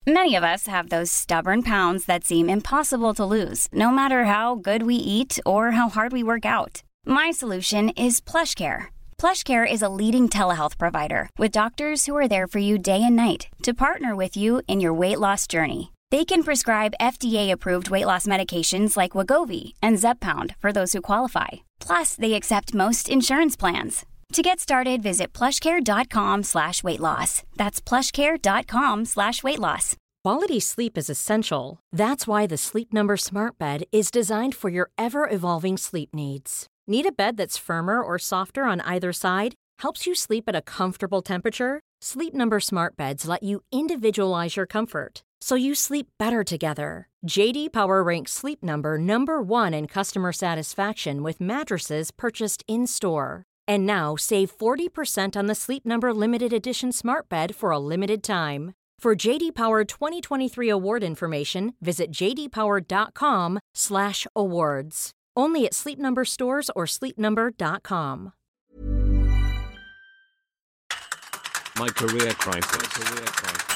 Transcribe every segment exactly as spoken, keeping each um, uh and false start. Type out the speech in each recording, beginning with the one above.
Many of us have those stubborn pounds that seem impossible to lose, no matter how good we eat or how hard we work out. My solution is PlushCare. PlushCare is a leading telehealth provider with doctors who are there for you day and night to partner with you in your weight loss journey. They can prescribe F D A-approved weight loss medications like Wegovy and Zepbound for those who qualify. Plus, they accept most insurance plans. To get started, visit plushcare.com slash weight loss. That's plushcare.com slash weight loss. Quality sleep is essential. That's why the Sleep Number Smart Bed is designed for your ever-evolving sleep needs. Need a bed that's firmer or softer on either side? Helps you sleep at a comfortable temperature? Sleep Number Smart Beds let you individualize your comfort, so you sleep better together. J D Power ranks Sleep Number number one in customer satisfaction with mattresses purchased in-store. And now, save forty percent on the Sleep Number Limited Edition Smart Bed for a limited time. For J D Power twenty twenty-three award information, visit jdpower.com slash awards. Only at Sleep Number stores or sleep number dot com. My Career Crisis.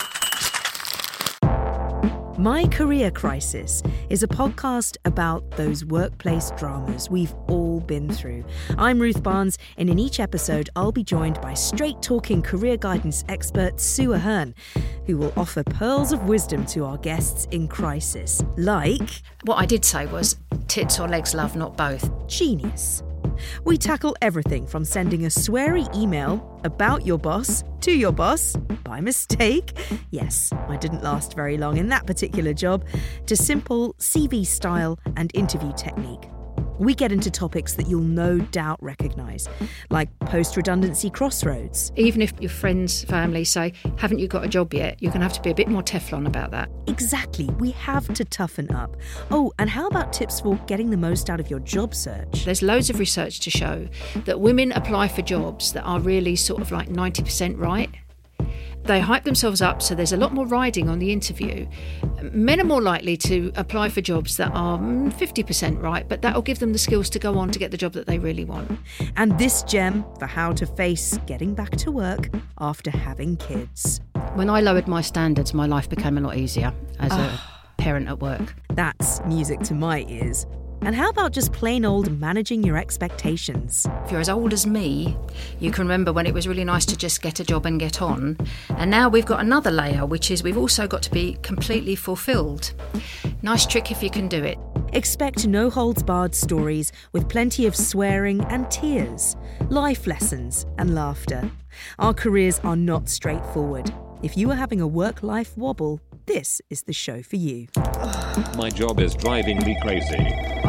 My Career Crisis is a podcast about those workplace dramas we've all been through. I'm Ruth Barnes, and in each episode, I'll be joined by straight-talking career guidance expert Sue Ahern, who will offer pearls of wisdom to our guests in crisis, like... What I did say was, tits or legs, love, not both. Genius. We tackle everything from sending a sweary email about your boss to your boss by mistake. Yes, I didn't last very long in that particular job, to simple C V style and interview technique. We get into topics that you'll no doubt recognise, like post-redundancy crossroads. Even if your friends, family say, haven't you got a job yet, you're going to have to be a bit more Teflon about that. Exactly, we have to toughen up. Oh, and how about tips for getting the most out of your job search? There's loads of research to show that women apply for jobs that are really sort of like ninety percent right. They hype themselves up, so there's a lot more riding on the interview. Men are more likely to apply for jobs that are fifty percent right, but that'll give them the skills to go on to get the job that they really want. And this gem for how to face getting back to work after having kids. When I lowered my standards, my life became a lot easier as a parent at work. That's music to my ears. And how about just plain old managing your expectations? If you're as old as me, you can remember when it was really nice to just get a job and get on. And now we've got another layer, which is we've also got to be completely fulfilled. Nice trick if you can do it. Expect no-holds-barred stories with plenty of swearing and tears, life lessons and laughter. Our careers are not straightforward. If you are having a work-life wobble, this is the show for you. My job is driving me crazy.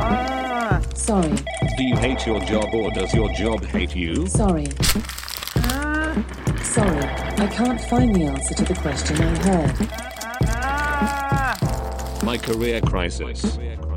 Ah, sorry. Do you hate your job or does your job hate you? Sorry. Ah, sorry. I can't find the answer to the question I heard. My Career Crisis.